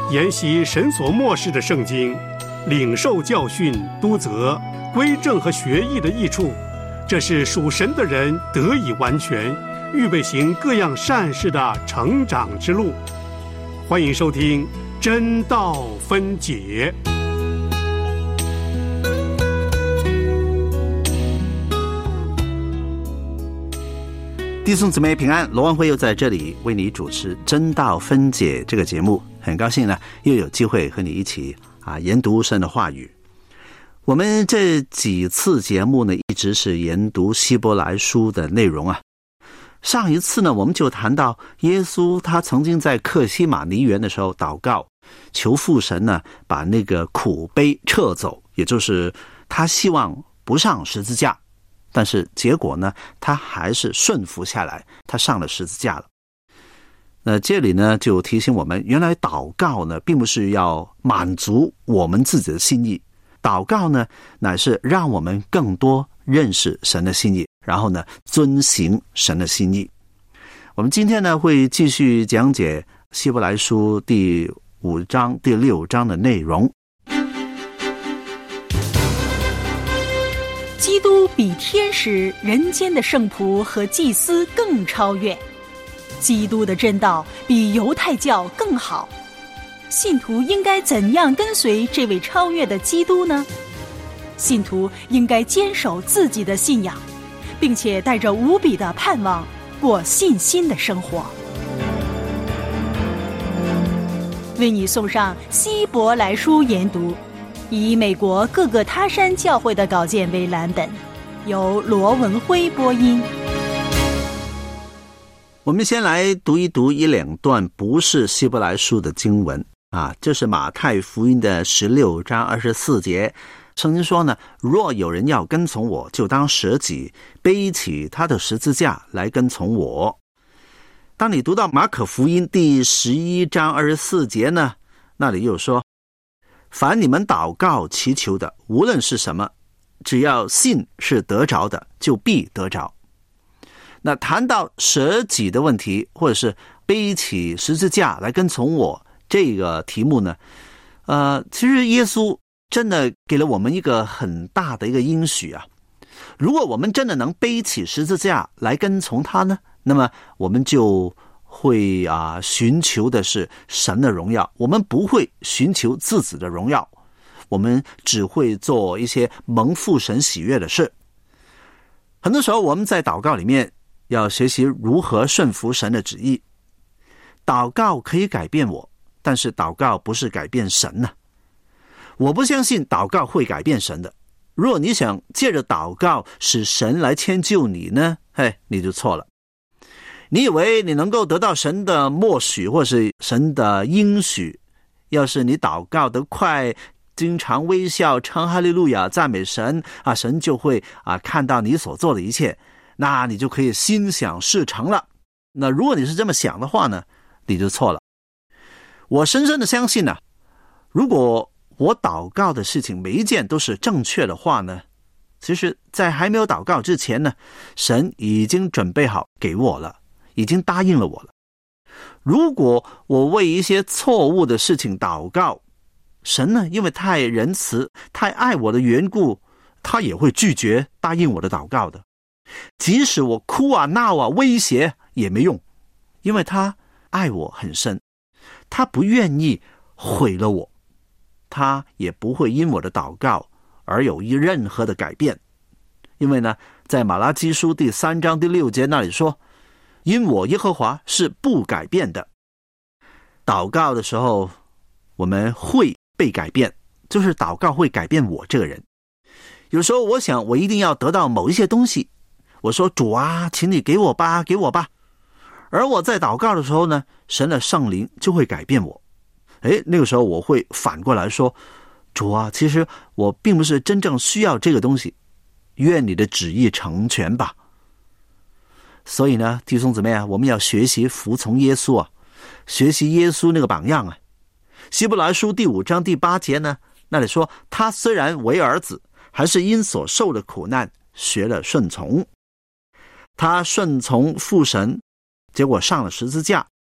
研习神所默示的圣经，领受教训、督责、归正和学义的益处，这是属神的人得以完全，预备行各样善事的成长之路。欢迎收听真道分解。 弟兄姊妹平安，罗文辉又在这里为你主持真道分解这个节目，很高兴呢又有机会和你一起研读神的话语。我们这几次节目呢一直是研读希伯来书的内容啊。上一次呢我们就谈到耶稣他曾经在客西马尼园的时候祷告，求父神呢把那个苦杯撤走，也就是他希望不上十字架，但是结果呢他还是顺服下来，他上了十字架了。那这里呢就提醒我们，原来祷告呢并不是要满足我们自己的心意，祷告呢乃是让我们更多认识神的心意，然后呢遵行神的心意。我们今天呢会继续讲解希伯来书第5章第6章的内容。 基督比天使、人间的圣仆和祭司更超越，基督的真道比犹太教更好。信徒应该怎样跟随这位超越的基督呢？信徒应该坚守自己的信仰，并且带着无比的盼望过信心的生活。为你送上希伯来书研读，以美国各个他山教会的稿件为蓝本，由罗文辉播音。 我们先来读一读一两段不是希伯来书的经文这是马太福音的16章24节。圣经说呢，若有人要跟从我，就当舍己，背起他的十字架来跟从我。当你读到马可福音第11章24节呢，那里又说，凡你们祷告祈求的，无论是什么，只要信是得着的，就必得着。那谈到舍己的问题，或者是背起十字架来跟从我这个题目呢，其实耶稣真的给了我们一个很大的一个应许啊。如果我们真的能背起十字架来跟从他呢，那么我们就会寻求的是神的荣耀，我们不会寻求自己的荣耀，我们只会做一些蒙父神喜悦的事。很多时候我们在祷告里面要学习如何顺服神的旨意。祷告可以改变我，但是祷告不是改变神呢。我不相信祷告会改变神的。如果你想借着祷告使神来迁就你呢，你就错了。你以为你能够得到神的默许或是神的应许，要是你祷告得快，经常微笑称哈利路亚赞美神神就会看到你所做的一切，那你就可以心想事成了。那如果你是这么想的话呢，你就错了。我深深的相信呢，如果我祷告的事情每一件都是正确的话呢，其实在还没有祷告之前呢，神已经准备好给我了，已经答应了我了。如果我为一些错误的事情祷告，神呢因为太仁慈太爱我的缘故，他也会拒绝答应我的祷告的。即使我哭闹威胁也没用，因为他爱我很深，他不愿意毁了我，他也不会因我的祷告而有任何的改变。因为呢，在马拉基书第3章第6节那里说，因我耶和华是不改变的。祷告的时候我们会被改变，就是祷告会改变我这个人。有时候我想我一定要得到某一些东西，我说主请你给我吧给我吧。而我在祷告的时候呢，神的圣灵就会改变我。那个时候我会反过来说，主其实我并不是真正需要这个东西，愿你的旨意成全吧。所以呢，弟兄姊妹我们要学习服从耶稣学习耶稣那个榜样希伯来书第5章第8节呢，那里说，他虽然为儿子，还是因所受的苦难学了顺从。他顺从父神，结果上了十字架，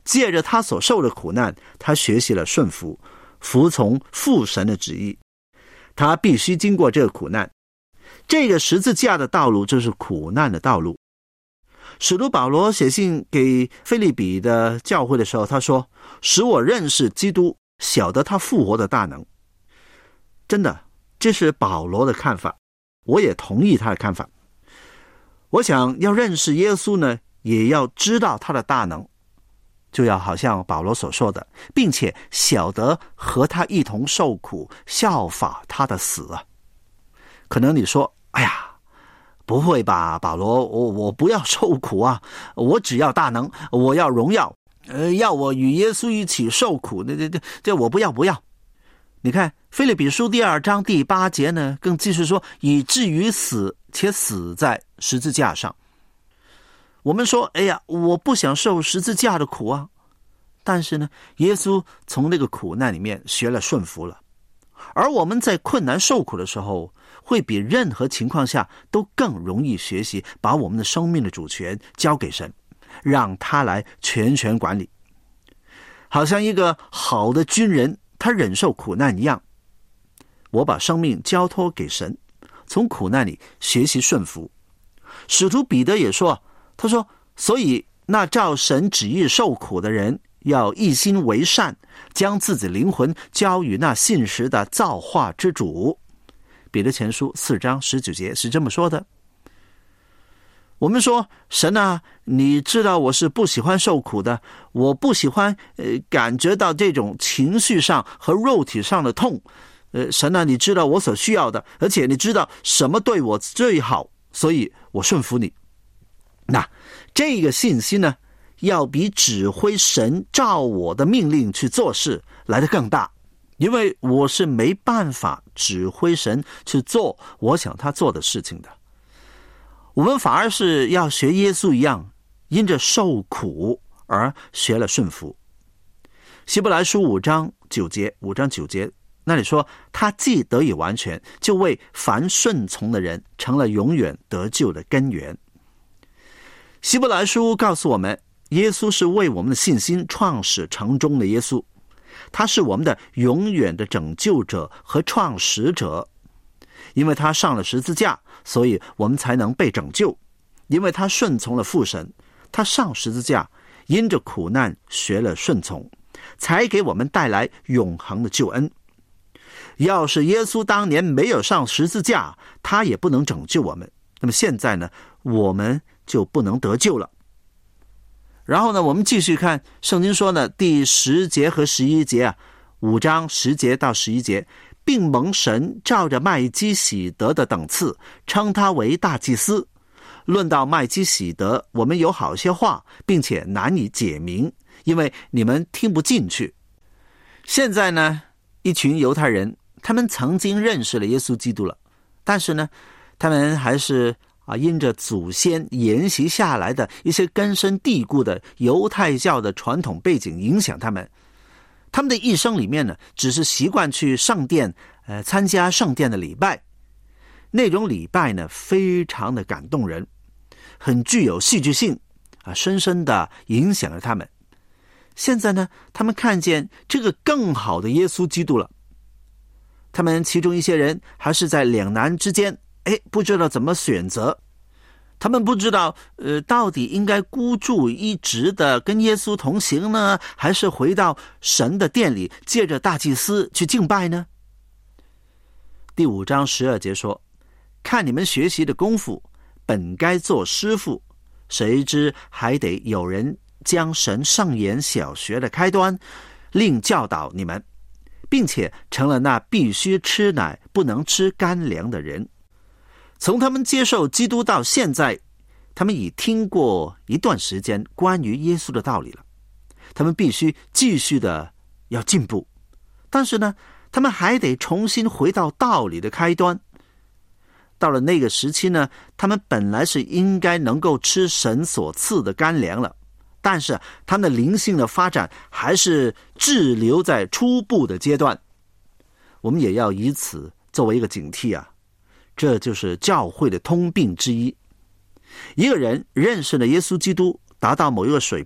借着他所受的苦难，他学习了顺服，服从父神的旨意。他必须经过这个苦难，这个十字架的道路就是苦难的道路。使徒保罗写信给腓立比的教会的时候，他说，使我认识基督，晓得他复活的大能。真的，这是保罗的看法，我也同意他的看法。我想要认识耶稣呢，也要知道他的大能，就要好像保罗所说的，并且晓得和他一同受苦，效法他的死啊。可能你说，哎呀，不会吧，保罗，我不要受苦啊，我只要大能，我要荣耀，要我与耶稣一起受苦，这我不要。你看腓立比书2章第8节呢，更继续说，以至于死，且死在十字架上。我们说，哎呀，我不想受十字架的苦啊，但是呢，耶稣从那个苦难里面学了顺服了。而我们在困难受苦的时候，会比任何情况下都更容易学习把我们的生命的主权交给神，让他来全权管理。好像一个好的军人，他忍受苦难一样，我把生命交托给神，从苦难里学习顺服。使徒彼得也说，他说，所以那照神旨意受苦的人，要一心为善，将自己灵魂交与那信实的造化之主。彼得前书4章19节是这么说的。我们说，神啊，你知道我是不喜欢受苦的，我不喜欢感觉到这种情绪上和肉体上的痛。神啊，你知道我所需要的，而且你知道什么对我最好，所以我顺服你。那这个信息呢，要比指挥神照我的命令去做事来得更大，因为我是没办法指挥神去做我想他做的事情的。我们反而是要学耶稣一样，因着受苦而学了顺服。希伯来书5章9节那里说，他既得以完全，就为凡顺从的人成了永远得救的根源。希伯来书告诉我们，耶稣是为我们的信心创始成终的耶稣，他是我们的永远的拯救者和创始者。因为他上了十字架，所以我们才能被拯救。因为他顺从了父神，他上十字架，因着苦难学了顺从，才给我们带来永恒的救恩。要是耶稣当年没有上十字架，他也不能拯救我们，那么现在呢，我们就不能得救了。然后呢，我们继续看圣经说呢，第10节和11节啊，5章10节到11节，并蒙神照着麦基洗德的等次，称他为大祭司。论到麦基洗德，我们有好些话，并且难以解明，因为你们听不进去。现在呢，一群犹太人，他们曾经认识了耶稣基督了，但是呢，他们还是因着祖先沿袭下来的一些根深蒂固的犹太教的传统背景影响他们。他们的一生里面呢，只是习惯去圣殿参加圣殿的礼拜。那种礼拜呢，非常的感动人，很具有戏剧性深深的影响了他们。现在呢，他们看见这个更好的耶稣基督了。他们其中一些人还是在两难之间，不知道怎么选择。他们不知道到底应该孤注一掷的跟耶稣同行呢，还是回到神的殿里借着大祭司去敬拜呢？第5章12节说，看你们学习的功夫，本该做师傅，谁知还得有人将神圣言小学的开端另教导你们，并且成了那必须吃奶不能吃干粮的人。从他们接受基督到现在，他们已听过一段时间关于耶稣的道理了，他们必须继续的要进步，但是呢，他们还得重新回到道理的开端。到了那个时期呢，他们本来是应该能够吃神所赐的干粮了，但是他们的灵性的发展还是滞留在初步的阶段。我们也要以此作为一个警惕啊，这就是教会的通病之一。一个人认识了耶稣基督，达到某一个水平，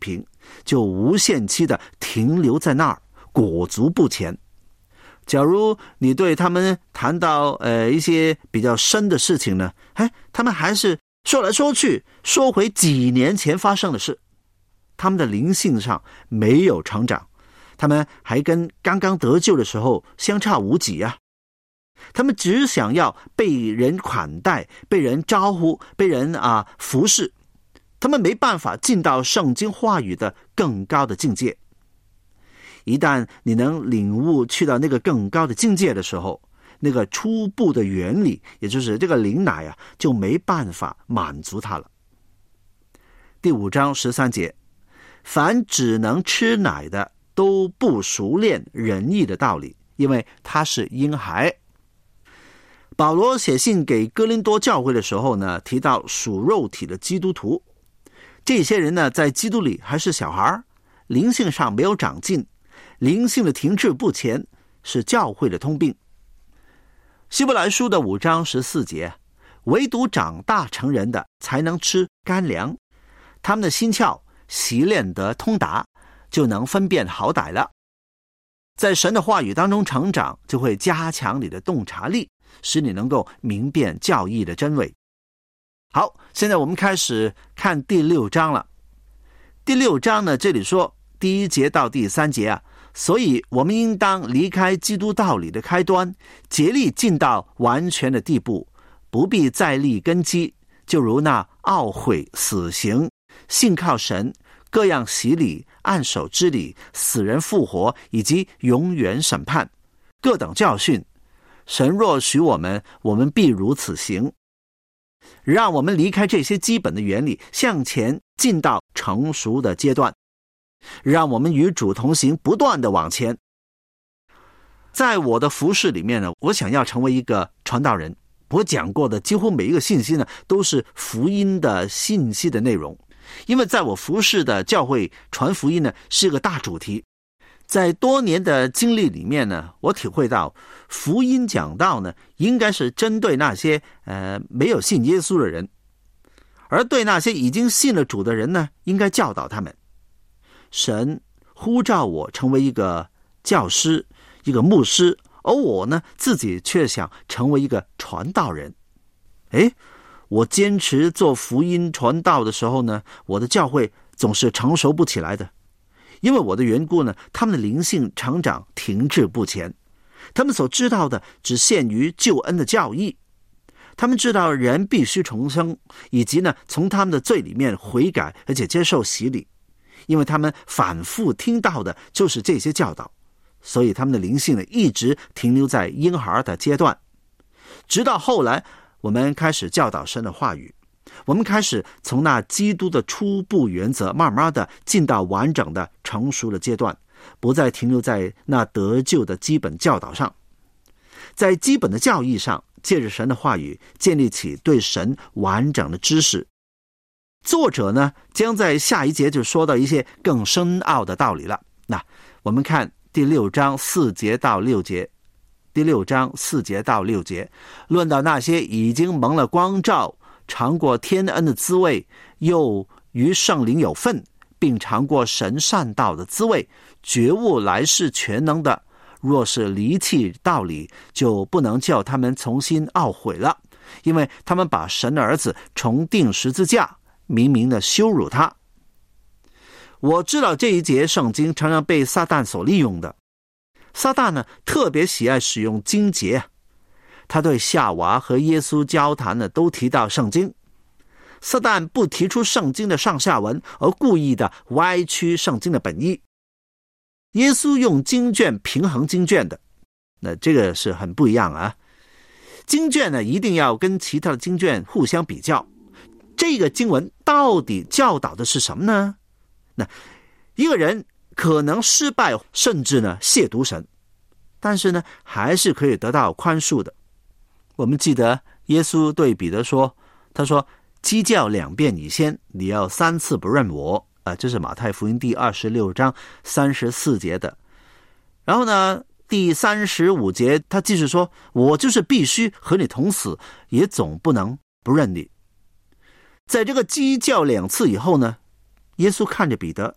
就无限期的停留在那儿，裹足不前。假如你对他们谈到一些比较深的事情呢，他们还是说来说去，说回几年前发生的事。他们的灵性上没有成长，他们还跟刚刚得救的时候相差无几啊。他们只想要被人款待，被人招呼，被人服侍，他们没办法进到圣经话语的更高的境界。一旦你能领悟去到那个更高的境界的时候，那个初步的原理，也就是这个灵奶就没办法满足他了。第5章13节，凡只能吃奶的都不熟练仁义的道理，因为他是婴孩。保罗写信给哥林多教会的时候呢，提到属肉体的基督徒，这些人呢在基督里还是小孩，灵性上没有长进，灵性的停滞不前是教会的通病。希伯来书的5章14节，唯独长大成人的才能吃干粮，他们的心窍习练得通达，就能分辨好歹了。在神的话语当中成长，就会加强你的洞察力，使你能够明辨教义的真伪。好，现在我们开始看第6章了。第6章呢，这里说第1节到第3节所以我们应当离开基督道理的开端，竭力进到完全的地步，不必再立根基，就如那懊悔、死刑、信靠神、各样洗礼、按手之礼、死人复活，以及永远审判，各等教训。神若许我们，我们必如此行。让我们离开这些基本的原理，向前进到成熟的阶段，让我们与主同行，不断的往前。在我的服事里面呢，我想要成为一个传道人。我讲过的几乎每一个信息呢，都是福音的信息的内容。因为在我服事的教会，传福音呢是个大主题。在多年的经历里面呢，我体会到福音讲道呢，应该是针对那些没有信耶稣的人，而对那些已经信了主的人呢，应该教导他们。神呼召我成为一个教师，一个牧师，而我呢，自己却想成为一个传道人。我坚持做福音传道的时候呢，我的教会总是成熟不起来的。因为我的缘故呢，他们的灵性成长停滞不前，他们所知道的只限于救恩的教义，他们知道人必须重生，以及呢从他们的罪里面悔改，而且接受洗礼。因为他们反复听到的就是这些教导，所以他们的灵性呢一直停留在婴孩的阶段。直到后来我们开始教导神的话语，我们开始从那基督的初步原则慢慢的进到完整的成熟的阶段，不再停留在那得救的基本教导上，在基本的教义上，借着神的话语建立起对神完整的知识。作者呢将在下一节就说到一些更深奥的道理了。那我们看第6章4节到6节。第6章4节到6节，论到那些已经蒙了光照，尝过天恩的滋味，又与圣灵有份，并尝过神善道的滋味，觉悟来世全能的，若是离弃道理，就不能叫他们重新懊悔了，因为他们把神的儿子重钉十字架，明明的羞辱他。我知道这一节圣经常常被撒旦所利用的。撒旦呢特别喜爱使用经节，他对夏娃和耶稣交谈呢都提到圣经。撒旦不提出圣经的上下文，而故意的歪曲圣经的本意。耶稣用经卷平衡经卷的，那这个是很不一样啊。经卷呢一定要跟其他的经卷互相比较，这个经文到底教导的是什么呢？那一个人可能失败，甚至呢亵渎神，但是呢还是可以得到宽恕的。我们记得耶稣对彼得说，他说鸡叫2遍以先，你要3次不认我。这是马太福音第26章34节的。然后呢第35节他继续说，我就是必须和你同死，也总不能不认你。在这个鸡叫2次以后呢，耶稣看着彼得，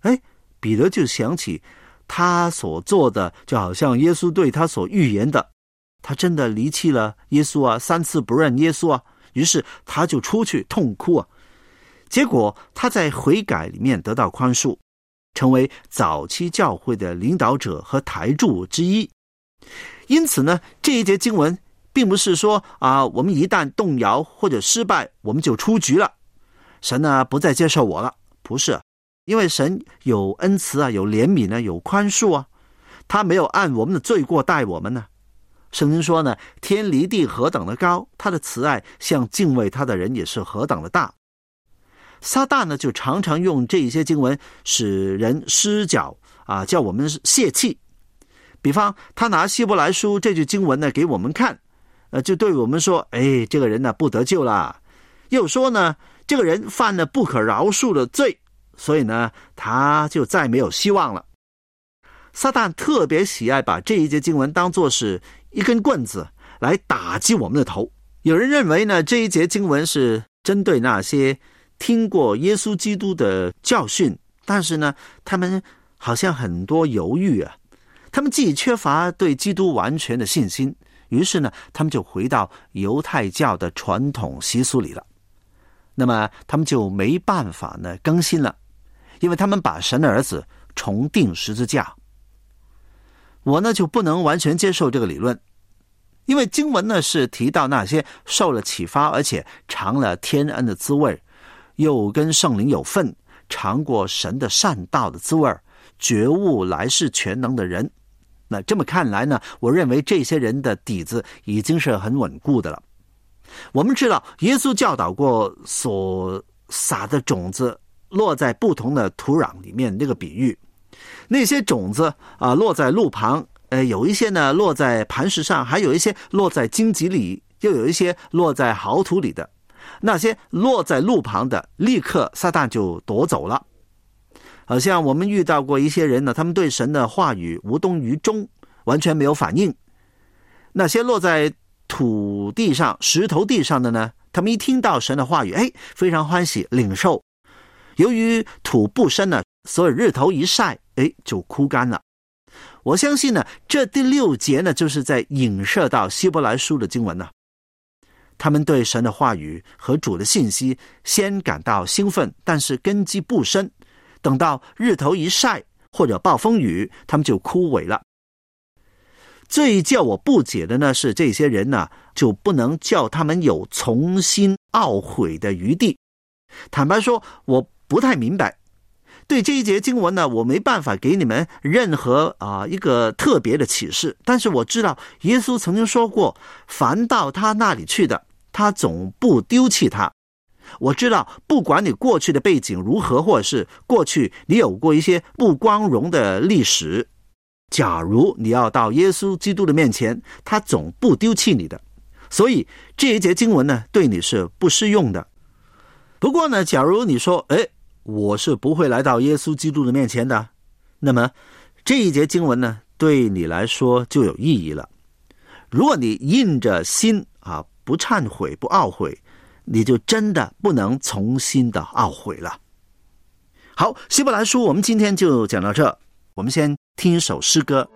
彼得就想起他所做的，就好像耶稣对他所预言的，他真的离弃了耶稣啊，3次不认耶稣啊，于是他就出去痛哭啊。结果他在悔改里面得到宽恕，成为早期教会的领导者和台柱之一。因此呢，这一节经文并不是说我们一旦动摇或者失败，我们就出局了，神呢不再接受我了，不是，因为神有恩慈啊，有怜悯啊，有宽恕啊，他没有按我们的罪过待我们呢。圣经说呢，天离地何等的高，他的慈爱向敬畏他的人也是何等的大。撒旦呢就常常用这些经文使人失脚叫我们泄气。比方他拿希伯来书这句经文呢给我们看，就对我们说，这个人呢不得救了，又说呢这个人犯了不可饶恕的罪，所以呢他就再没有希望了。撒旦特别喜爱把这一节经文当作是一根棍子来打击我们的头。有人认为呢，这一节经文是针对那些听过耶稣基督的教训，但是呢他们好像很多犹豫啊，他们既缺乏对基督完全的信心，于是呢他们就回到犹太教的传统习俗里了。那么他们就没办法呢更新了，因为他们把神的儿子重钉十字架。我呢就不能完全接受这个理论，因为经文呢是提到那些受了启发而且尝了天恩的滋味，又跟圣灵有份，尝过神的善道的滋味，觉悟来世全能的人。那这么看来呢，我认为这些人的底子已经是很稳固的了。我们知道耶稣教导过所撒的种子落在不同的土壤里面这个比喻，那些种子落在路旁，有一些呢落在磐石上，还有一些落在荆棘里，又有一些落在好土里的。那些落在路旁的，立刻撒旦就夺走了。好像我们遇到过一些人呢，他们对神的话语无动于衷，完全没有反应。那些落在土地上、石头地上的呢，他们一听到神的话语，非常欢喜领受。由于土不深呢，所以日头一晒，就枯干了。我相信呢，这第6节呢，就是在影射到希伯来书的经文呢。他们对神的话语和主的信息先感到兴奋，但是根基不深，等到日头一晒或者暴风雨，他们就枯萎了。最叫我不解的呢，是这些人呢，就不能叫他们有重新懊悔的余地。坦白说，我不太明白。对这一节经文呢，我没办法给你们任何一个特别的启示，但是我知道耶稣曾经说过，凡到他那里去的，他总不丢弃他。我知道不管你过去的背景如何，或者是过去你有过一些不光荣的历史，假如你要到耶稣基督的面前，他总不丢弃你的。所以这一节经文呢，对你是不适用的。不过呢，假如你说我是不会来到耶稣基督的面前的，那么这一节经文呢，对你来说就有意义了。如果你硬着心不忏悔不懊悔，你就真的不能重新的懊悔了。好，希伯来书我们今天就讲到这，我们先听一首诗歌。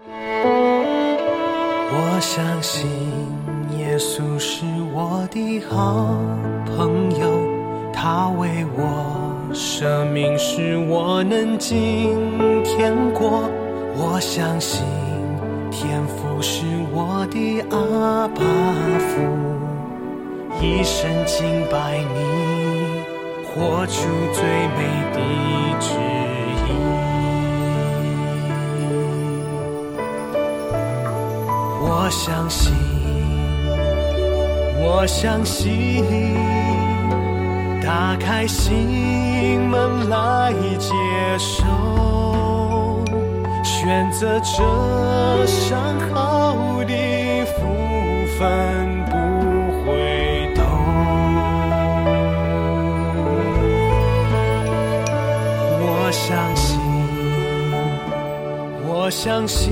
我相信耶稣是我的好朋友，他为我生命使我能进天国。我相信天父是我的阿爸父，一生敬拜你，活出最美的旨意。我相信，我相信，打开心门来接受，选择这上好的福分不回头。我相信，我相信，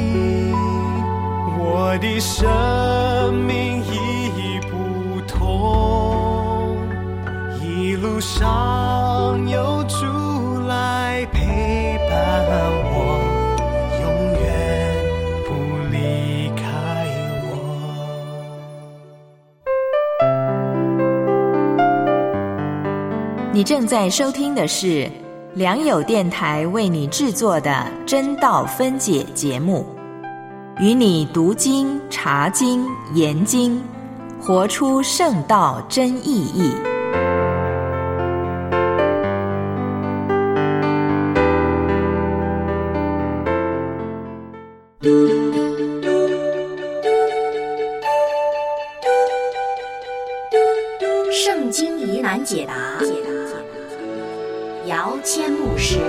我的生命已不同，一路上有主来陪你正在收听的是良友电台为你制作的真道分解节目，与你读经、查经、研经，活出圣道真意义。 圣经疑难解答，姚谦牧师。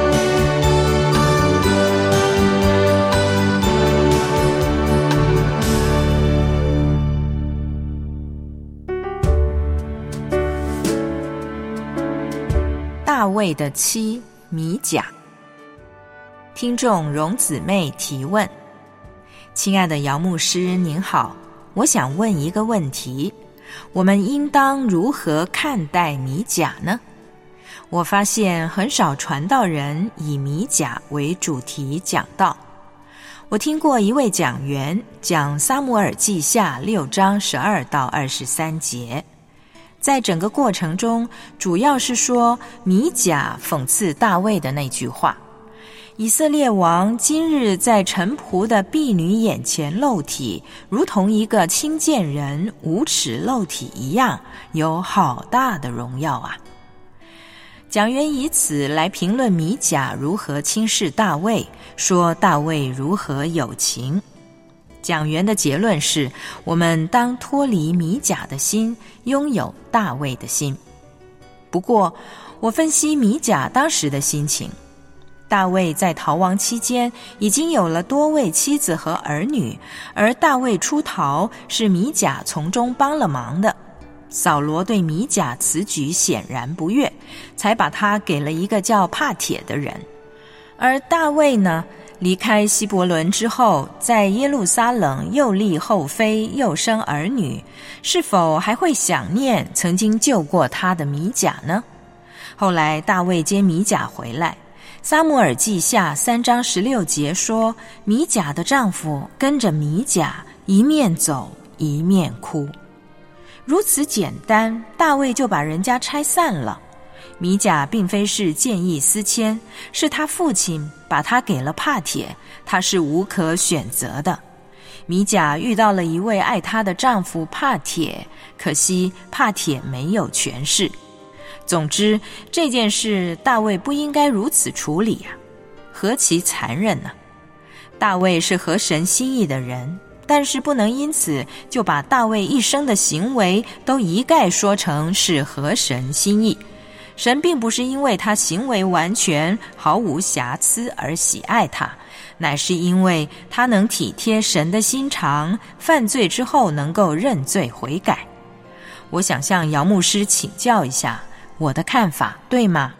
大卫的妻米甲。听众荣姊妹提问：亲爱的姚牧师您好，我想问一个问题，我们应当如何看待米甲呢？我发现很少传道人以米甲为主题讲道。我听过一位讲员讲撒母耳记下6章12到23节，在整个过程中主要是说米甲讽刺大卫的那句话：以色列王今日在臣仆的婢女眼前露体，如同一个轻贱人无耻露体一样，有好大的荣耀啊！讲员以此来评论米甲如何轻视大卫，说大卫如何有情。讲员的结论是，我们当脱离米甲的心，拥有大卫的心。不过，我分析米甲当时的心情。大卫在逃亡期间已经有了多位妻子和儿女，而大卫出逃是米甲从中帮了忙的。扫罗对米甲此举显然不悦，才把他给了一个叫帕铁的人。而大卫呢，离开希伯伦之后，在耶路撒冷又立后妃，又生儿女，是否还会想念曾经救过他的米甲呢？后来大卫接米甲回来，撒母耳记下3章16节说，米甲的丈夫跟着米甲一面走一面哭。如此简单，大卫就把人家拆散了。米甲并非是见异思迁，是他父亲把他给了帕铁，他是无可选择的。米甲遇到了一位爱她的丈夫帕铁，可惜帕铁没有权势。总之，这件事大卫不应该如此处理啊，何其残忍啊！大卫是合神心意的人，但是不能因此就把大卫一生的行为都一概说成是合神心意。神并不是因为他行为完全毫无瑕疵而喜爱他，乃是因为他能体贴神的心肠，犯罪之后能够认罪悔改。我想向姚牧师请教一下，我的看法对吗？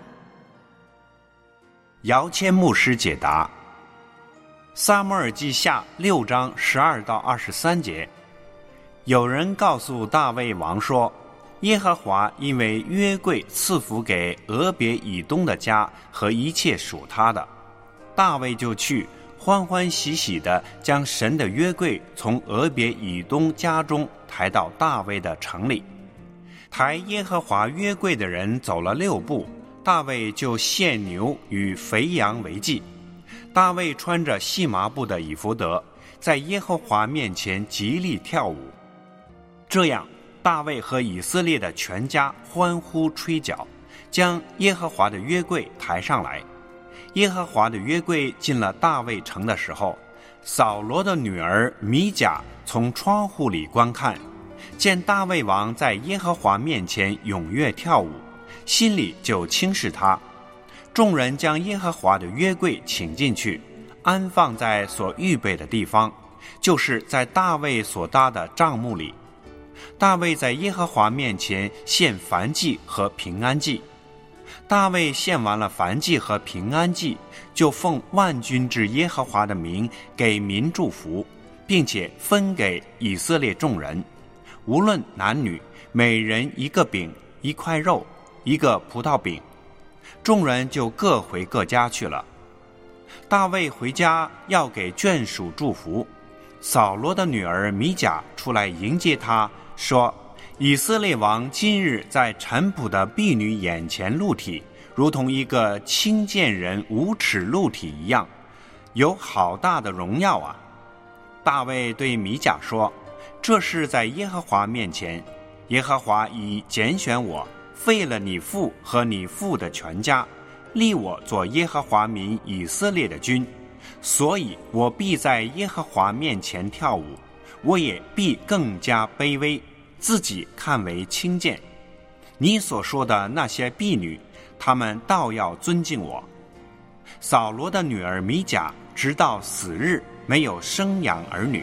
姚谦牧师解答：撒母耳记下6章12到23节，有人告诉大卫王说，耶和华因为约柜赐福给俄别以东的家和一切属他的，大卫就去欢欢喜喜地将神的约柜从俄别以东家中抬到大卫的城里。抬耶和华约柜的人走了6步，大卫就献牛与肥羊为祭。大卫穿着细麻布的以弗得，在耶和华面前极力跳舞。这样，大卫和以色列的全家欢呼吹角，将耶和华的约柜抬上来。耶和华的约柜进了大卫城的时候，扫罗的女儿米甲从窗户里观看，见大卫王在耶和华面前踊跃跳舞，心里就轻视他。众人将耶和华的约柜请进去，安放在所预备的地方，就是在大卫所搭的帐幕里。大卫在耶和华面前献燔祭和平安祭。大卫献完了燔祭和平安祭，就奉万军之耶和华的名给民祝福，并且分给以色列众人，无论男女，每人一个饼，一块肉，一个葡萄饼。众人就各回各家去了。大卫回家要给眷属祝福，扫罗的女儿米甲出来迎接他，说： 以色列王今日在臣仆的婢女眼前露体，如同一个轻贱人无耻露体一样，有好大的荣耀啊！大卫对米甲说，这是在耶和华面前，耶和华已拣选我，废了你父和你父的全家，立我做耶和华民以色列的君，所以我必在耶和华面前跳舞，我也必更加卑微，自己看为轻贱。你所说的那些婢女，他们倒要尊敬我。扫罗的女儿米甲直到死日没有生养儿女。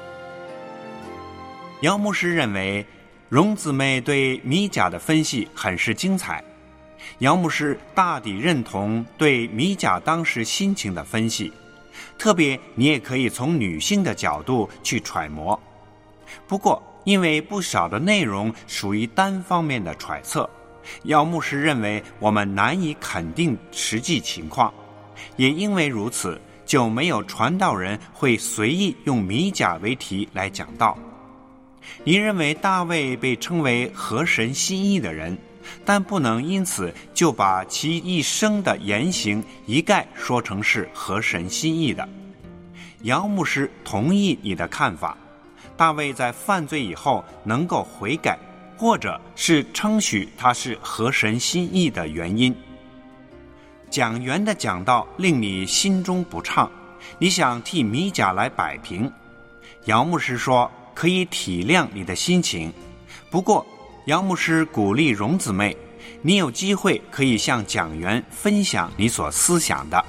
姚牧师认为荣姊妹对米甲的分析很是精彩，姚牧师大抵认同对米甲当时心情的分析，特别你也可以从女性的角度去揣摩。不过因为不少的内容属于单方面的揣测，姚牧师认为我们难以肯定实际情况，也因为如此，就没有传道人会随意用米甲为题来讲道。你认为大卫被称为合神心意的人，但不能因此就把其一生的言行一概说成是合神心意的。姚牧师同意你的看法，大卫在犯罪以后能够悔改，或者是称许他是合神心意的原因。讲员的讲道令你心中不畅，你想替米甲来摆平。姚牧师说可以体谅你的心情，不过姚牧师鼓励荣姊妹，你有机会可以向讲员分享你所思想的。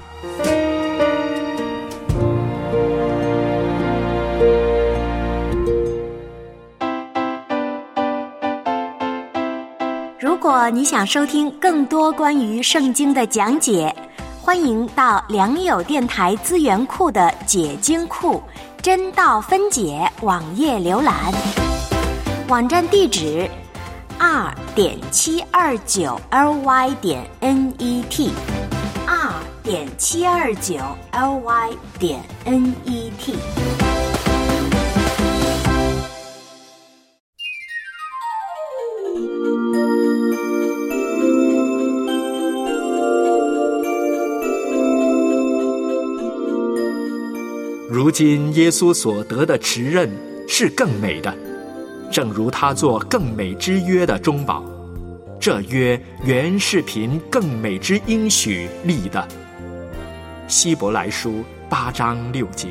如果你想收听更多关于圣经的讲解，欢迎到良友电台资源库的解经库真道分解网页浏览，网站地址 r.729ly.net r.729ly.net。 如今耶稣所得的持任是更美的，正如他做更美之约的中保，这约原是凭更美之应许立的。希伯来书8章6节。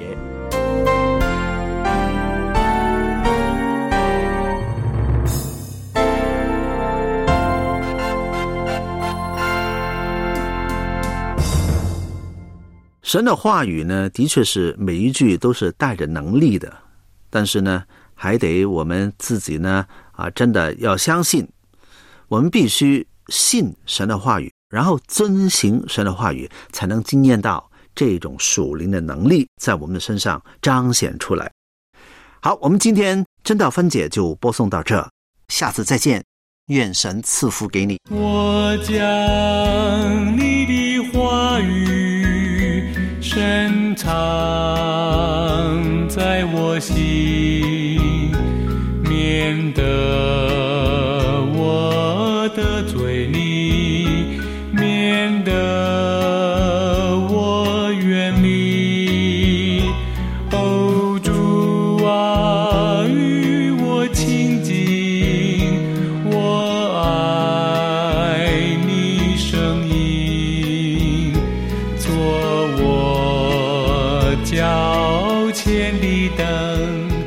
神的话语呢，的确是每一句都是带着能力的，但是呢，还得我们自己呢，真的要相信，我们必须信神的话语，然后遵行神的话语，才能经验到这种属灵的能力在我们的身上彰显出来。好，我们今天真道分解就播送到这，下次再见，愿神赐福给你。 我将你的话语深藏在我心，免得我得罪你，免得我远离。哦，主啊，与我亲近，我爱你声音，做我脚前的灯。